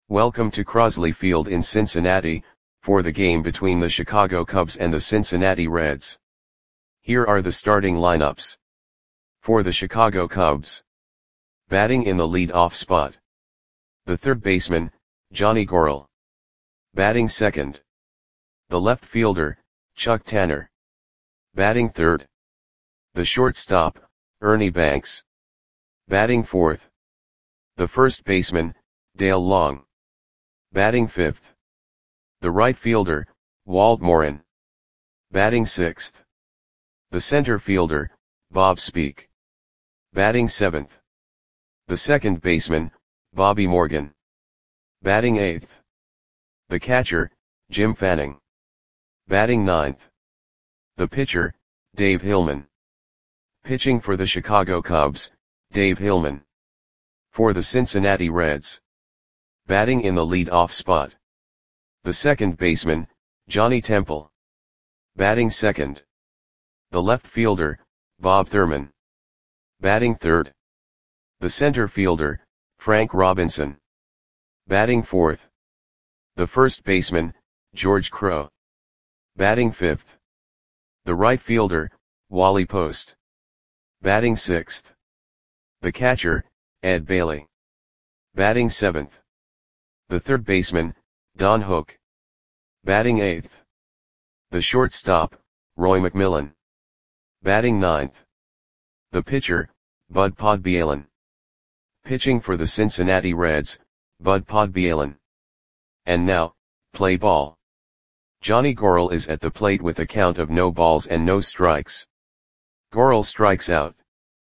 Welcome to Crosley Field in Cincinnati, for the game between the Chicago Cubs and the Cincinnati Reds. Here are the starting lineups. For the Chicago Cubs. Batting in the lead-off spot. The third baseman, Johnny Goerl. Batting second. The left fielder, Chuck Tanner. Batting third. The shortstop, Ernie Banks. Batting fourth. The first baseman, Dale Long. Batting fifth. The right fielder, Walt Morin. Batting sixth. The center fielder, Bob Speak. Batting seventh. The second baseman, Bobby Morgan. Batting eighth. The catcher, Jim Fanning. Batting ninth. The pitcher, Dave Hillman. Pitching for the Chicago Cubs, Dave Hillman. For the Cincinnati Reds. Batting in the lead-off spot. The second baseman, Johnny Temple. Batting second. The left fielder, Bob Thurman. Batting third. The center fielder, Frank Robinson. Batting fourth. The first baseman, George Crowe. Batting fifth. The right fielder, Wally Post. Batting sixth. The catcher, Ed Bailey. Batting seventh. The third baseman, Don Hook. Batting eighth. The shortstop, Roy McMillan. Batting ninth. The pitcher, Bud Podbielin. Pitching for the Cincinnati Reds, Bud Podbielin. And now, play ball. Johnny Goerl is at the plate with a count of no balls and no strikes. Goerl strikes out.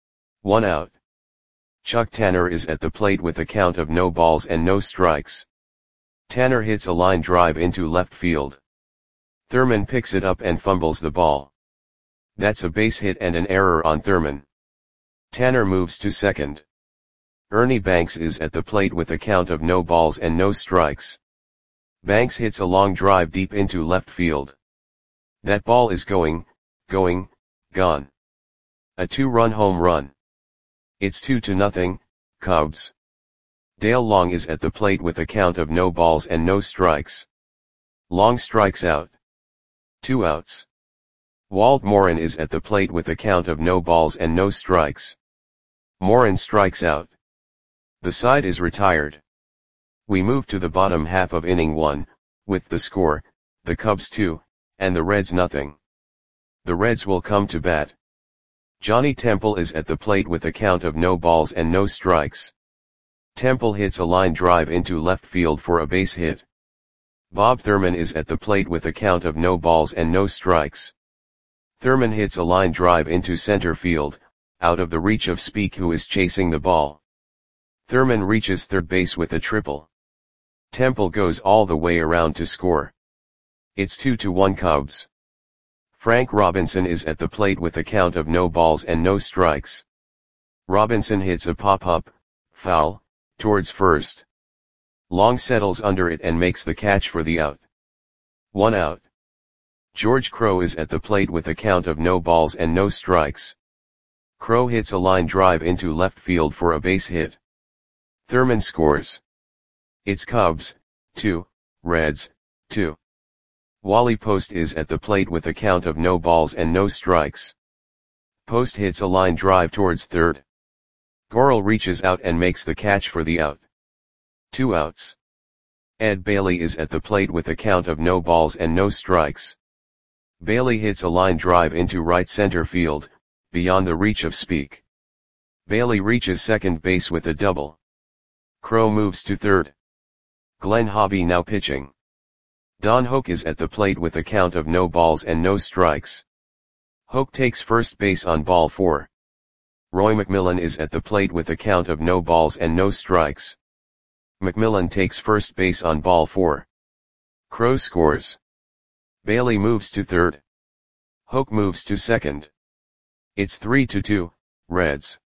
1 out. Chuck Tanner is at the plate with a count of no balls and no strikes. Tanner hits a line drive into left field. Thurman picks it up and fumbles the ball. That's a base hit and an error on Thurman. Tanner moves to second. Ernie Banks is at the plate with a count of no balls and no strikes. Banks hits a long drive deep into left field. That ball is gone. A 2-run home run. It's 2-0, Cubs. Dale Long is at the plate with a count of no balls and no strikes. Long strikes out. 2 outs. Walt Morin is at the plate with a count of no balls and no strikes. Morin strikes out. The side is retired. We move to the bottom half of inning 1, with the score, the Cubs 2, and the Reds nothing. The Reds will come to bat. Johnny Temple is at the plate with a count of no balls and no strikes. Temple hits a line drive into left field for a base hit. Bob Thurman is at the plate with a count of no balls and no strikes. Thurman hits a line drive into center field, out of the reach of Speak, who is chasing the ball. Thurman reaches third base with a triple. Temple goes all the way around to score. It's 2-1 Cubs. Frank Robinson is at the plate with a count of no balls and no strikes. Robinson hits a pop-up, foul, towards first. Long settles under it and makes the catch for the out. 1 out. George Crowe is at the plate with a count of no balls and no strikes. Crowe hits a line drive into left field for a base hit. Thurman scores. It's Cubs 2, Reds 2. Wally Post is at the plate with a count of no balls and no strikes. Post hits a line drive towards third. Goerl reaches out and makes the catch for the out. 2 outs. Ed Bailey is at the plate with a count of no balls and no strikes. Bailey hits a line drive into right center field, beyond the reach of Speak. Bailey reaches second base with a double. Crowe moves to third. Glenn Hobby now pitching. Don Hook is at the plate with a count of no balls and no strikes. Hook takes first base on ball 4. Roy McMillan is at the plate with a count of no balls and no strikes. McMillan takes first base on ball 4. Crowe scores. Bailey moves to third. Hook moves to second. It's 3-2, Reds.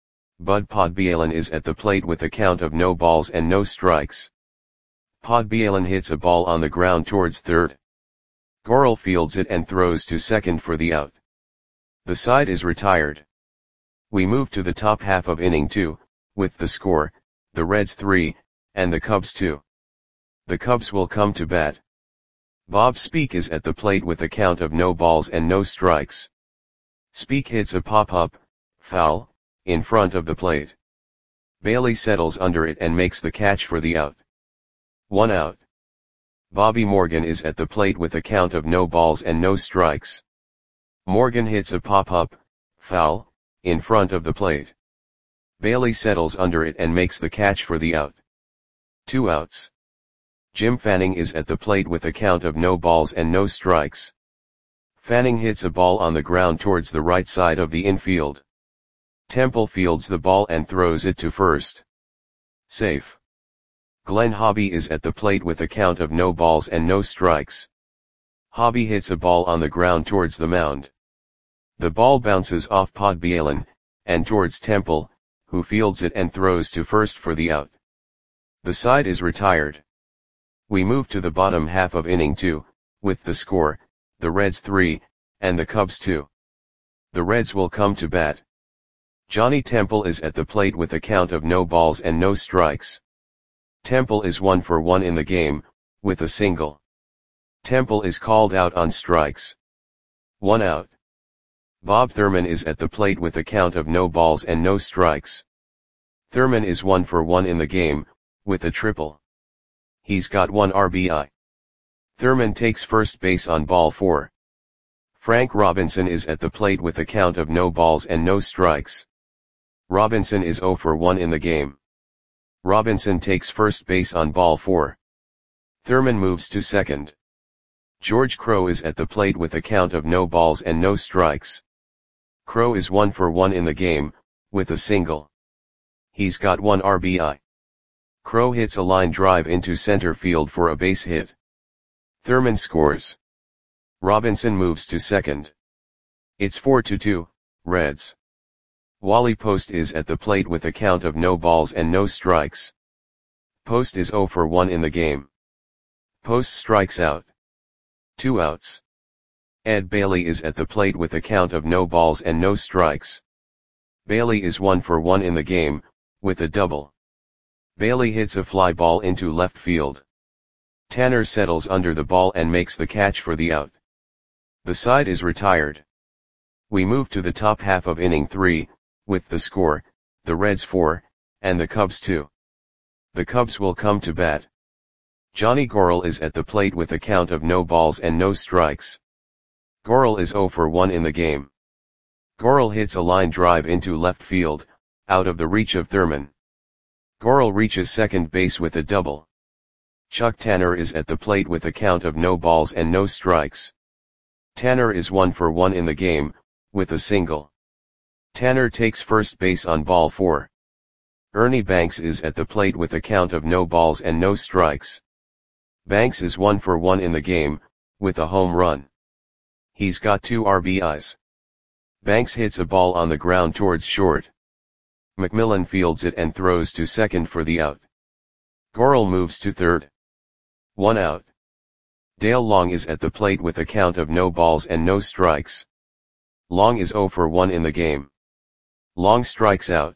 Bud Podbielin is at the plate with a count of no balls and no strikes. Podbielin hits a ball on the ground towards third. Goerl fields it and throws to second for the out. The side is retired. We move to the top half of inning 2, with the score, the Reds 3, and the Cubs 2. The Cubs will come to bat. Bob Speak is at the plate with a count of no balls and no strikes. Speak hits a pop-up, foul, in front of the plate. Bailey settles under it and makes the catch for the out. 1 out. Bobby Morgan is at the plate with a count of no balls and no strikes. Morgan hits a pop-up, foul, in front of the plate. Bailey settles under it and makes the catch for the out. 2 outs. Jim Fanning is at the plate with a count of no balls and no strikes. Fanning hits a ball on the ground towards the right side of the infield. Temple fields the ball and throws it to first. Safe. Glenn Hobby is at the plate with a count of no balls and no strikes. Hobby hits a ball on the ground towards the mound. The ball bounces off Podbielin, and towards Temple, who fields it and throws to first for the out. The side is retired. We move to the bottom half of inning 2, with the score, the Reds 3, and the Cubs 2. The Reds will come to bat. Johnny Temple is at the plate with a count of no balls and no strikes. Temple is 1 for 1 in the game, with a single. Temple is called out on strikes. 1 out. Bob Thurman is at the plate with a count of no balls and no strikes. Thurman is 1 for 1 in the game, with a triple. He's got 1 RBI. Thurman takes first base on ball 4. Frank Robinson is at the plate with a count of no balls and no strikes. Robinson is 0 for 1 in the game. Robinson takes first base on ball 4. Thurman moves to second. George Crowe is at the plate with a count of no balls and no strikes. Crowe is 1 for 1 in the game, with a single. He's got 1 RBI. Crowe hits a line drive into center field for a base hit. Thurman scores. Robinson moves to second. It's 4-2, Reds. Wally Post is at the plate with a count of no balls and no strikes. Post is 0 for 1 in the game. Post strikes out. 2 outs. Ed Bailey is at the plate with a count of no balls and no strikes. Bailey is 1 for 1 in the game, with a double. Bailey hits a fly ball into left field. Tanner settles under the ball and makes the catch for the out. The side is retired. We move to the top half of inning 3, with the score, the Reds 4, and the Cubs 2. The Cubs will come to bat. Johnny Gorel is at the plate with a count of no balls and no strikes. Gorel is 0 for 1 in the game. Gorel hits a line drive into left field, out of the reach of Thurman. Gorel reaches second base with a double. Chuck Tanner is at the plate with a count of no balls and no strikes. Tanner is 1 for 1 in the game, with a single. Tanner takes first base on ball 4. Ernie Banks is at the plate with a count of no balls and no strikes. Banks is 1 for 1 in the game, with a home run. He's got 2 RBIs. Banks hits a ball on the ground towards short. McMillan fields it and throws to second for the out. Gorel moves to third. 1 out. Dale Long is at the plate with a count of no balls and no strikes. Long is 0 for 1 in the game. Long strikes out.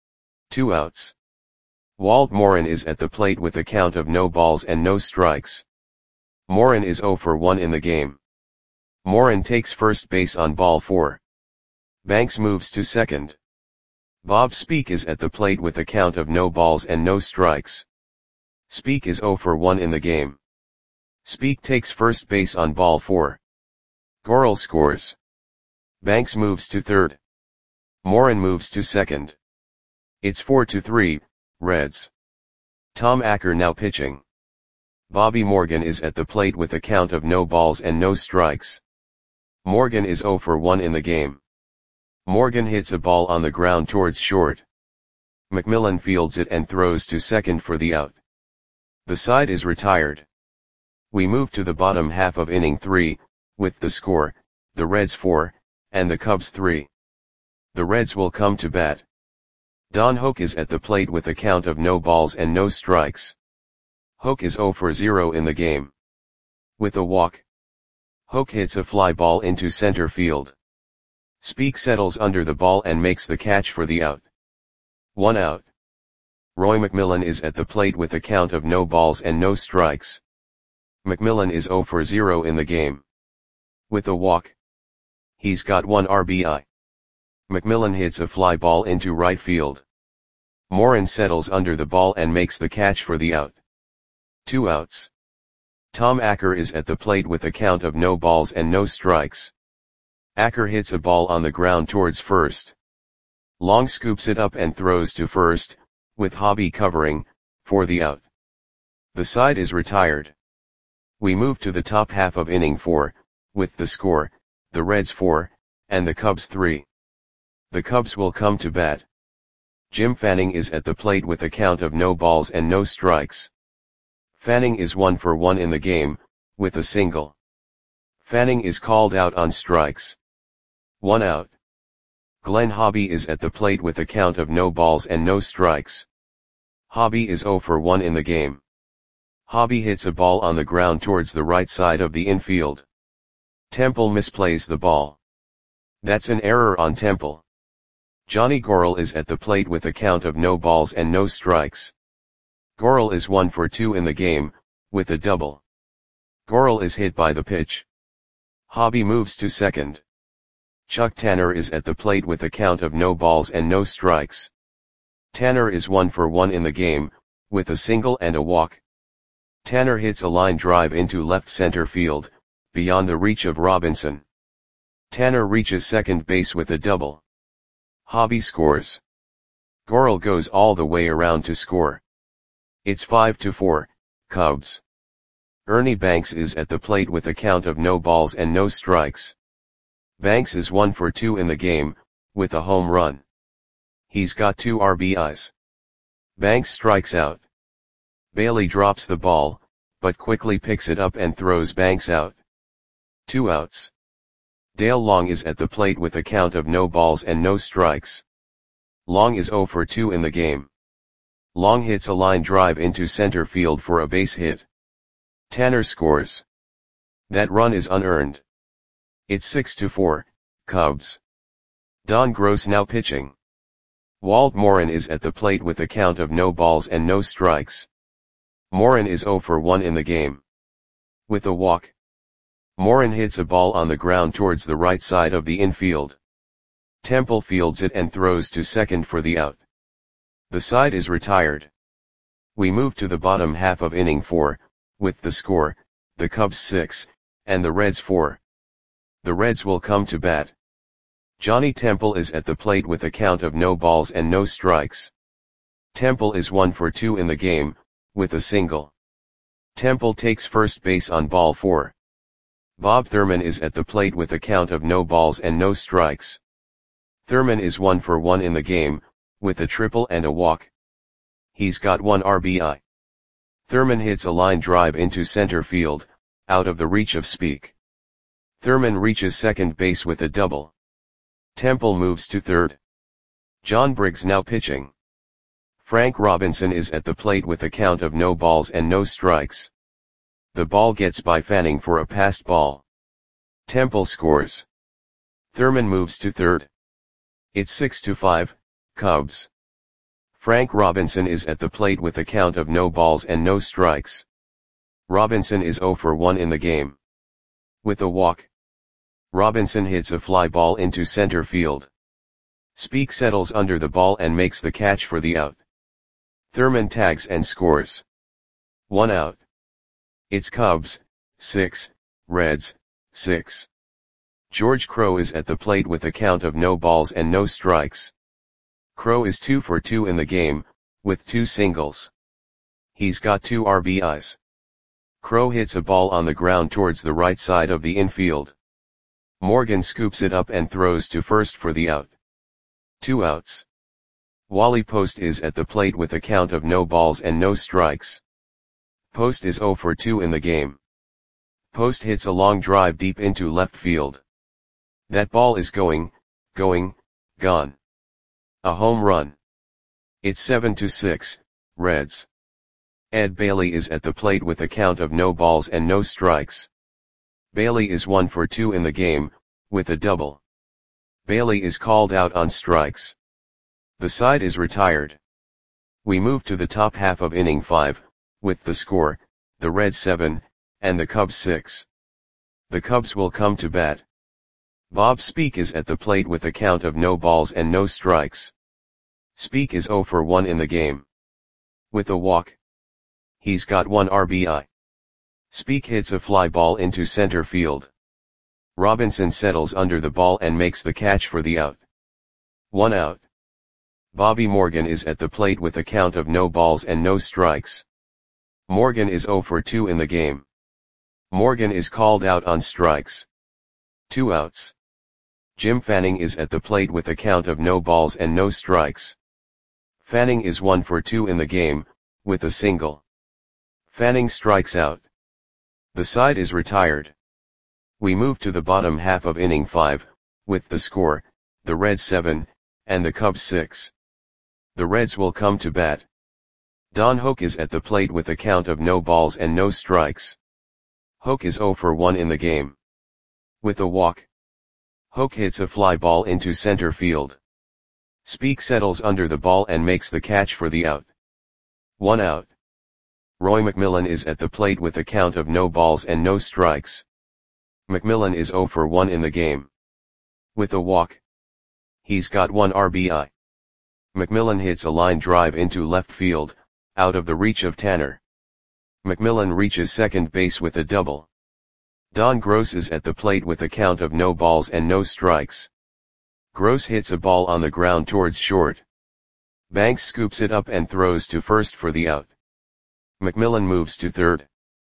2 outs. Walt Morin is at the plate with a count of no balls and no strikes. Morin is 0 for 1 in the game. Morin takes first base on ball 4. Banks moves to second. Bob Speak is at the plate with a count of no balls and no strikes. Speak is 0 for 1 in the game. Speak takes first base on ball 4. Gorel scores. Banks moves to third. Morin moves to second. It's 4-3, Reds. Tom Acker now pitching. Bobby Morgan is at the plate with a count of no balls and no strikes. Morgan is 0 for 1 in the game. Morgan hits a ball on the ground towards short. McMillan fields it and throws to second for the out. The side is retired. We move to the bottom half of inning 3, with the score, the Reds 4, and the Cubs 3. The Reds will come to bat. Don Hoak is at the plate with a count of no balls and no strikes. Hoak is 0 for 0 in the game. With a walk. Hoak hits a fly ball into center field. Speak settles under the ball and makes the catch for the out. 1 out. Roy McMillan is at the plate with a count of no balls and no strikes. McMillan is 0 for 0 in the game. With a walk. He's got 1 RBI. McMillan hits a fly ball into right field. Morin settles under the ball and makes the catch for the out. 2 outs. Tom Acker is at the plate with a count of no balls and no strikes. Acker hits a ball on the ground towards first. Long scoops it up and throws to first, with Hobby covering, for the out. The side is retired. We move to the top half of inning 4, with the score, the Reds 4, and the Cubs 3. The Cubs will come to bat. Jim Fanning is at the plate with a count of no balls and no strikes. Fanning is 1 for 1 in the game, with a single. Fanning is called out on strikes. 1 out. Glenn Hobby is at the plate with a count of no balls and no strikes. Hobby is 0 for 1 in the game. Hobby hits a ball on the ground towards the right side of the infield. Temple misplays the ball. That's an error on Temple. Johnny Gorel is at the plate with a count of no balls and no strikes. Gorel is 1 for 2 in the game, with a double. Gorel is hit by the pitch. Hobby moves to second. Chuck Tanner is at the plate with a count of no balls and no strikes. Tanner is 1 for 1 in the game, with a single and a walk. Tanner hits a line drive into left center field, beyond the reach of Robinson. Tanner reaches second base with a double. Hobby scores. Gorel goes all the way around to score. It's 5-4, Cubs. Ernie Banks is at the plate with a count of no balls and no strikes. Banks is 1 for 2 in the game, with a home run. He's got 2 RBIs. Banks strikes out. Bailey drops the ball, but quickly picks it up and throws Banks out. 2 outs. Dale Long is at the plate with a count of no balls and no strikes. Long is 0 for 2 in the game. Long hits a line drive into center field for a base hit. Tanner scores. That run is unearned. It's 6-4, Cubs. Don Gross now pitching. Walt Morin is at the plate with a count of no balls and no strikes. Morin is 0 for 1 in the game. With a walk. Morin hits a ball on the ground towards the right side of the infield. Temple fields it and throws to second for the out. The side is retired. We move to the bottom half of inning 4, with the score, the Cubs 6, and the Reds 4. The Reds will come to bat. Johnny Temple is at the plate with a count of no balls and no strikes. Temple is 1 for 2 in the game, with a single. Temple takes first base on ball 4. Bob Thurman is at the plate with a count of no balls and no strikes. Thurman is 1 for 1 in the game, with a triple and a walk. He's got 1 RBI. Thurman hits a line drive into center field, out of the reach of Speak. Thurman reaches second base with a double. Temple moves to third. John Briggs now pitching. Frank Robinson is at the plate with a count of no balls and no strikes. The ball gets by Fanning for a passed ball. Temple scores. Thurman moves to third. It's 6-5, Cubs. Frank Robinson is at the plate with a count of no balls and no strikes. Robinson is 0 for 1 in the game. With a walk. Robinson hits a fly ball into center field. Speak settles under the ball and makes the catch for the out. Thurman tags and scores. 1 out. It's Cubs, 6, Reds, 6. George Crowe is at the plate with a count of no balls and no strikes. Crowe is 2 for 2 in the game, with 2 singles. He's got 2 RBIs. Crowe hits a ball on the ground towards the right side of the infield. Morgan scoops it up and throws to first for the out. 2 outs. Wally Post is at the plate with a count of no balls and no strikes. Post is 0 for 2 in the game. Post hits a long drive deep into left field. That ball is going, gone. A home run. It's 7-6, Reds. Ed Bailey is at the plate with a count of no balls and no strikes. Bailey is 1 for 2 in the game, with a double. Bailey is called out on strikes. The side is retired. We move to the top half of inning 5, with the score, the Reds 7, and the Cubs 6. The Cubs will come to bat. Bob Speak is at the plate with a count of no balls and no strikes. Speak is 0 for 1 in the game. With a walk. He's got 1 RBI. Speak hits a fly ball into center field. Robinson settles under the ball and makes the catch for the out. 1 out. Bobby Morgan is at the plate with a count of no balls and no strikes. Morgan is 0 for 2 in the game. Morgan is called out on strikes. 2 outs. Jim Fanning is at the plate with a count of no balls and no strikes. Fanning is 1 for 2 in the game, with a single. Fanning strikes out. The side is retired. We move to the bottom half of inning 5, with the score, the Reds 7, and the Cubs 6. The Reds will come to bat. Don Hoak is at the plate with a count of no balls and no strikes. Hoak is 0 for 1 in the game. With a walk. Hoak hits a fly ball into center field. Speak settles under the ball and makes the catch for the out. 1 out. Roy McMillan is at the plate with a count of no balls and no strikes. McMillan is 0 for 1 in the game. With a walk. He's got 1 RBI. McMillan hits a line drive into left field, out of the reach of Tanner. McMillan reaches second base with a double. Don Gross is at the plate with a count of no balls and no strikes. Gross hits a ball on the ground towards short. Banks scoops it up and throws to first for the out. McMillan moves to third.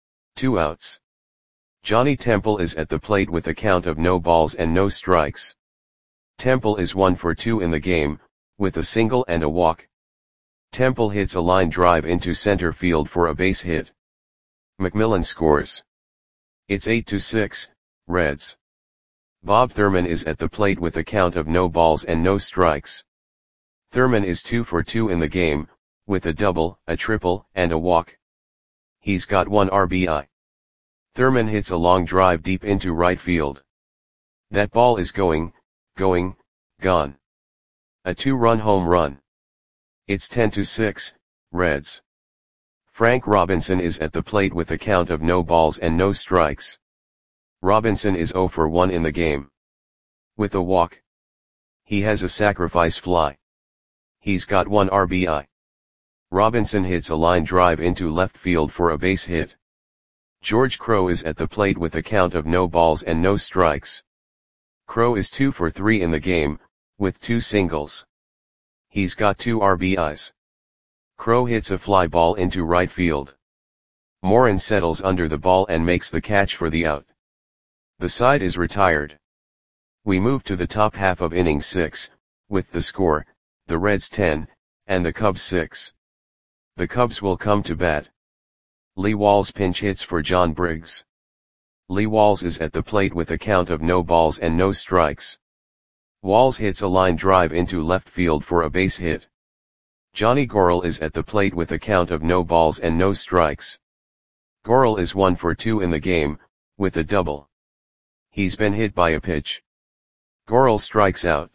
2 outs. Johnny Temple is at the plate with a count of no balls and no strikes. Temple is 1 for 2 in the game, with a single and a walk. Temple hits a line drive into center field for a base hit. McMillan scores. It's 8-6, Reds. Bob Thurman is at the plate with a count of no balls and no strikes. Thurman is 2 for 2 in the game, with a double, a triple, and a walk. He's got 1 RBI. Thurman hits a long drive deep into right field. That ball is going, gone. A 2-run home run. It's 10-6, Reds. Frank Robinson is at the plate with a count of no balls and no strikes. Robinson is 0 for 1 in the game. With a walk. He has a sacrifice fly. He's got 1 RBI. Robinson hits a line drive into left field for a base hit. George Crowe is at the plate with a count of no balls and no strikes. Crowe is 2 for 3 in the game, with 2 singles. He's got 2 RBIs. Crowe hits a fly ball into right field. Morin settles under the ball and makes the catch for the out. The side is retired. We move to the top half of inning 6, with the score, the Reds 10, and the Cubs 6. The Cubs will come to bat. Lee Walls pinch hits for John Briggs. Lee Walls is at the plate with a count of no balls and no strikes. Walls hits a line drive into left field for a base hit. Johnny Gorel is at the plate with a count of no balls and no strikes. Gorel is 1 for 2 in the game, with a double. He's been hit by a pitch. Gorel strikes out.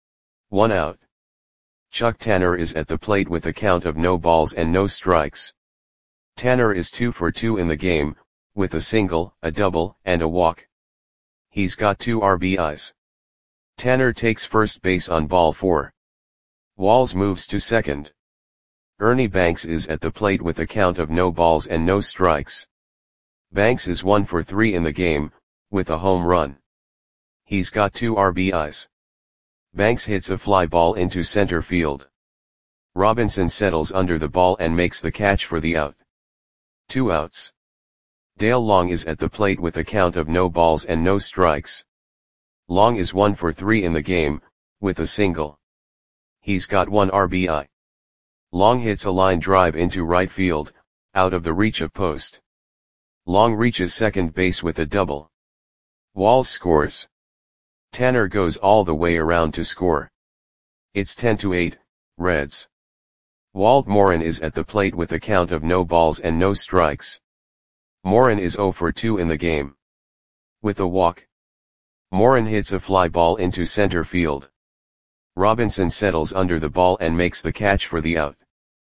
1 out. Chuck Tanner is at the plate with a count of no balls and no strikes. Tanner is 2 for 2 in the game, with a single, a double, and a walk. He's got 2 RBIs. Tanner takes first base on ball 4. Walls moves to second. Ernie Banks is at the plate with a count of no balls and no strikes. Banks is 1 for 3 in the game, with a home run. He's got 2 RBIs. Banks hits a fly ball into center field. Robinson settles under the ball and makes the catch for the out. 2 outs. Dale Long is at the plate with a count of no balls and no strikes. Long is 1 for 3 in the game, with a single. He's got 1 RBI. Long hits a line drive into right field, out of the reach of post. Long reaches second base with a double. Walls scores. Tanner goes all the way around to score. It's 10-8, Reds. Walt Morin is at the plate with a count of no balls and no strikes. Morin is 0 for 2 in the game. With a walk. Morin hits a fly ball into center field. Robinson settles under the ball and makes the catch for the out.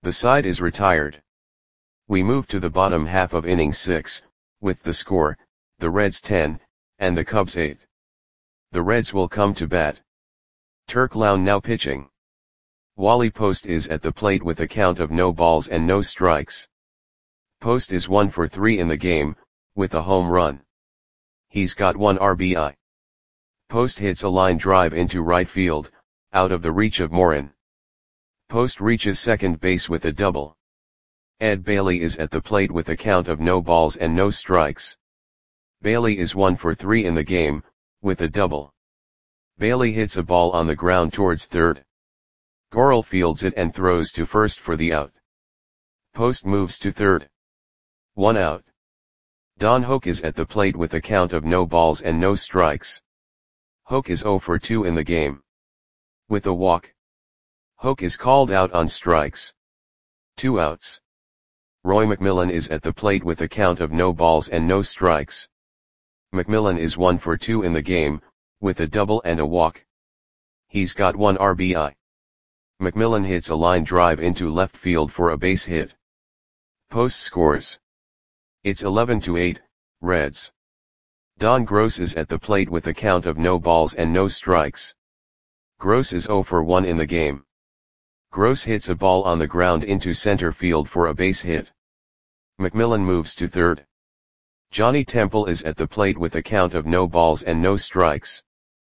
The side is retired. We move to the bottom half of inning 6, with the score, the Reds 10, and the Cubs 8. The Reds will come to bat. Turk Lown now pitching. Wally Post is at the plate with a count of no balls and no strikes. Post is 1 for 3 in the game, with a home run. He's got 1 RBI. Post hits a line drive into right field, out of the reach of Morin. Post reaches second base with a double. Ed Bailey is at the plate with a count of no balls and no strikes. Bailey is 1 for 3 in the game, with a double. Bailey hits a ball on the ground towards third. Gorel fields it and throws to first for the out. Post moves to third. 1 out. Don Hoke is at the plate with a count of no balls and no strikes. Hoke is 0 for 2 in the game. With a walk. Hoke is called out on strikes. 2 outs. Roy McMillan is at the plate with a count of no balls and no strikes. McMillan is 1 for 2 in the game, with a double and a walk. He's got 1 RBI. McMillan hits a line drive into left field for a base hit. Post scores. It's 11-8, Reds. Don Gross is at the plate with a count of no balls and no strikes. Gross is 0 for 1 in the game. Gross hits a ball on the ground into center field for a base hit. McMillan moves to third. Johnny Temple is at the plate with a count of no balls and no strikes.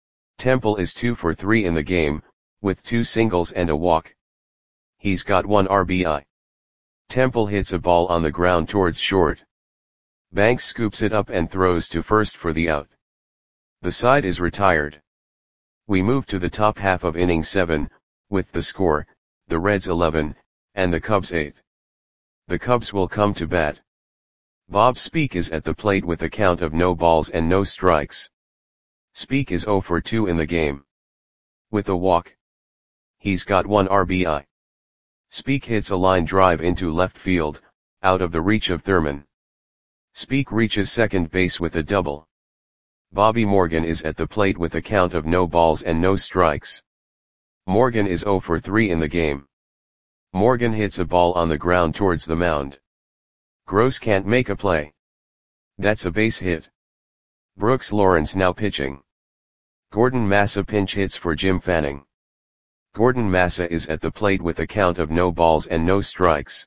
Temple is 2 for 3 in the game, with 2 singles and a walk. He's got 1 RBI. Temple hits a ball on the ground towards short. Banks scoops it up and throws to first for the out. The side is retired. We move to the top half of inning 7, with the score, the Reds 11, and the Cubs 8. The Cubs will come to bat. Bob Speak is at the plate with a count of no balls and no strikes. Speak is 0 for 2 in the game. With a walk. He's got 1 RBI. Speak hits a line drive into left field, out of the reach of Thurman. Speak reaches second base with a double. Bobby Morgan is at the plate with a count of no balls and no strikes. Morgan is 0 for 3 in the game. Morgan hits a ball on the ground towards the mound. Gross can't make a play. That's a base hit. Brooks Lawrence now pitching. Gordon Massa pinch hits for Jim Fanning. Gordon Massa is at the plate with a count of no balls and no strikes.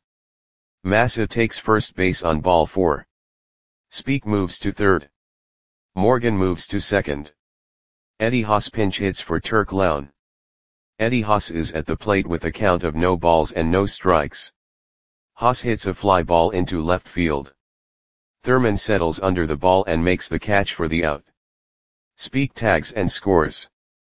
Massa takes first base on ball 4. Speak moves to third. Morgan moves to second. Eddie Haas pinch hits for Turk Lown. Eddie Haas is at the plate with a count of no balls and no strikes. Haas hits a fly ball into left field. Thurman settles under the ball and makes the catch for the out. Speak tags and scores.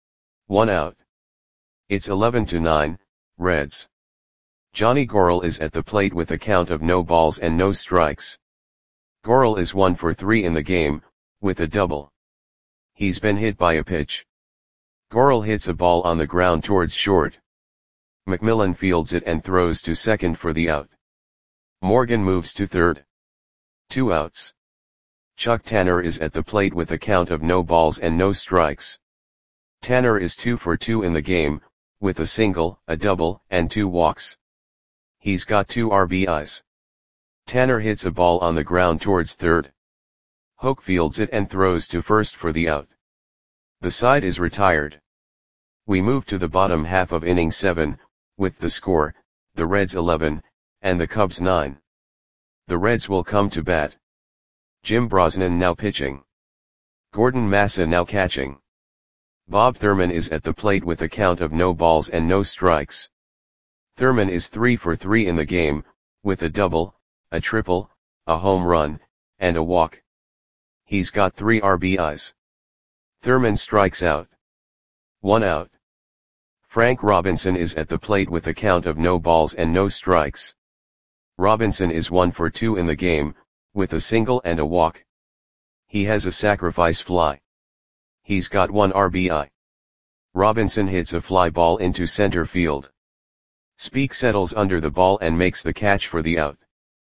1 out. It's 11-9, Reds. Johnny Gorel is at the plate with a count of no balls and no strikes. Gorel is 1 for 3 in the game, with a double. He's been hit by a pitch. Gorel hits a ball on the ground towards short. McMillan fields it and throws to second for the out. Morgan moves to third. 2 outs. Chuck Tanner is at the plate with a count of no balls and no strikes. Tanner is 2 for 2 in the game, with a single, a double, and 2 walks. He's got 2 RBIs. Tanner hits a ball on the ground towards third. Hoke fields it and throws to first for the out. The side is retired. We move to the bottom half of inning 7, with the score, the Reds 11, and the Cubs 9. The Reds will come to bat. Jim Brosnan now pitching. Gordon Massa now catching. Bob Thurman is at the plate with a count of no balls and no strikes. Thurman is 3 for 3 in the game, with a double, a triple, a home run, and a walk. He's got 3 RBIs. Thurman strikes out. 1 out. Frank Robinson is at the plate with a count of no balls and no strikes. Robinson is 1 for 2 in the game, with a single and a walk. He has a sacrifice fly. He's got 1 RBI. Robinson hits a fly ball into center field. Speak settles under the ball and makes the catch for the out.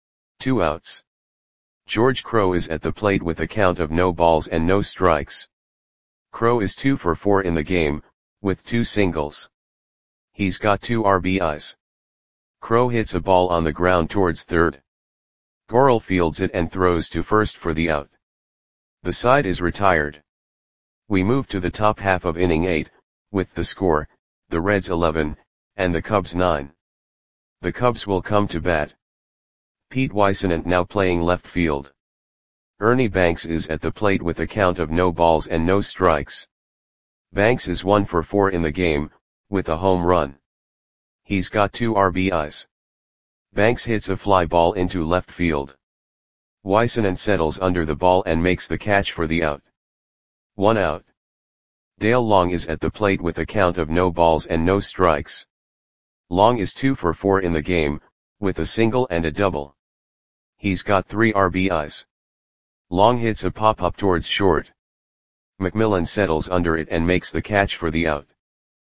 2 outs. George Crowe is at the plate with a count of no balls and no strikes. Crowe is 2 for 4 in the game, with 2 singles. He's got 2 RBIs. Crow hits a ball on the ground towards third. Gorel fields it and throws to first for the out. The side is retired. We move to the top half of inning 8, with the score, the Reds 11, and the Cubs 9. The Cubs will come to bat. Pete Weissenant now playing left field. Ernie Banks is at the plate with a count of no balls and no strikes. Banks is 1 for 4 in the game, with a home run. He's got 2 RBIs. Banks hits a fly ball into left field. Weissenant settles under the ball and makes the catch for the out. 1 out. Dale Long is at the plate with a count of no balls and no strikes. Long is 2 for 4 in the game, with a single and a double. He's got 3 RBIs. Long hits a pop-up towards short. McMillan settles under it and makes the catch for the out.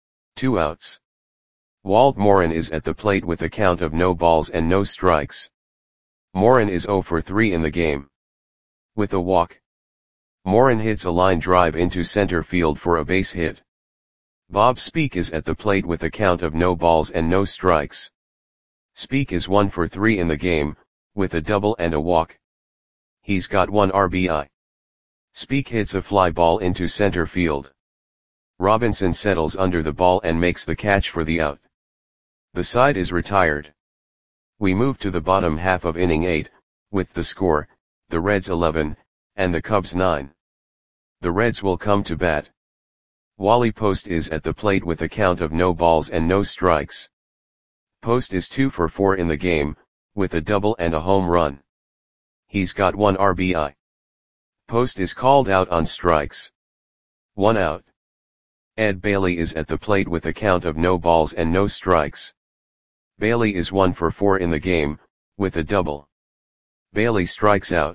2 outs. Walt Morin is at the plate with a count of no balls and no strikes. Morin is 0 for 3 in the game. With a walk. Morin hits a line drive into center field for a base hit. Bob Speak is at the plate with a count of no balls and no strikes. Speak is 1 for 3 in the game, with a double and a walk. He's got 1 RBI. Speak hits a fly ball into center field. Robinson settles under the ball and makes the catch for the out. The side is retired. We move to the bottom half of inning 8, with the score, the Reds 11, and the Cubs 9. The Reds will come to bat. Wally Post is at the plate with a count of no balls and no strikes. Post is 2 for 4 in the game, with a double and a home run. He's got 1 RBI. Post is called out on strikes. 1 out. Ed Bailey is at the plate with a count of no balls and no strikes. Bailey is 1 for 4 in the game, with a double. Bailey strikes out.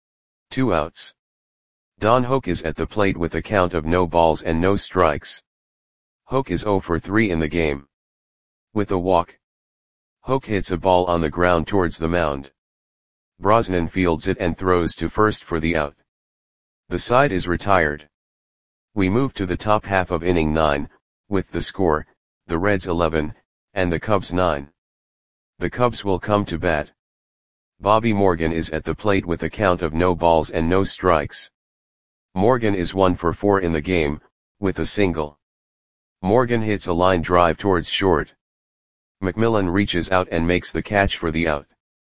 2 outs. Don Hoke is at the plate with a count of no balls and no strikes. Hoke is 0 for 3 in the game. With a walk. Hoke hits a ball on the ground towards the mound. Brosnan fields it and throws to first for the out. The side is retired. We move to the top half of inning 9, with the score, the Reds 11, and the Cubs 9. The Cubs will come to bat. Bobby Morgan is at the plate with a count of no balls and no strikes. Morgan is 1 for 4 in the game, with a single. Morgan hits a line drive towards short. McMillan reaches out and makes the catch for the out.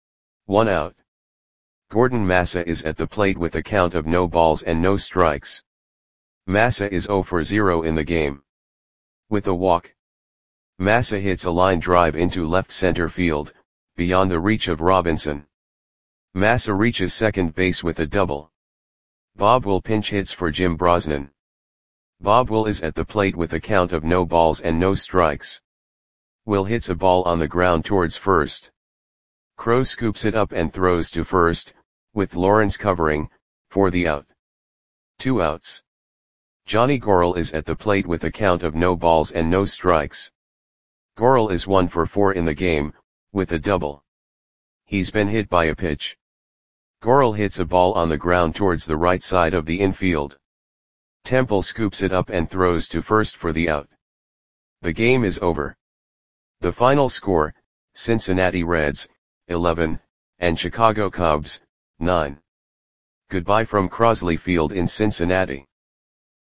1 out. Gordon Massa is at the plate with a count of no balls and no strikes. Massa is 0 for 0 in the game. With a walk. Massa hits a line drive into left center field, beyond the reach of Robinson. Massa reaches second base with a double. Bob Will pinch hits for Jim Brosnan. Bob Will is at the plate with a count of no balls and no strikes. Will hits a ball on the ground towards first. Crow scoops it up and throws to first, with Lawrence covering, for the out. 2 outs. Johnny Gorel is at the plate with a count of no balls and no strikes. Gorel is 1 for 4 in the game, with a double. He's been hit by a pitch. Gorel hits a ball on the ground towards the right side of the infield. Temple scoops it up and throws to first for the out. The game is over. The final score, Cincinnati Reds, 11, and Chicago Cubs, 9. Goodbye from Crosley Field in Cincinnati.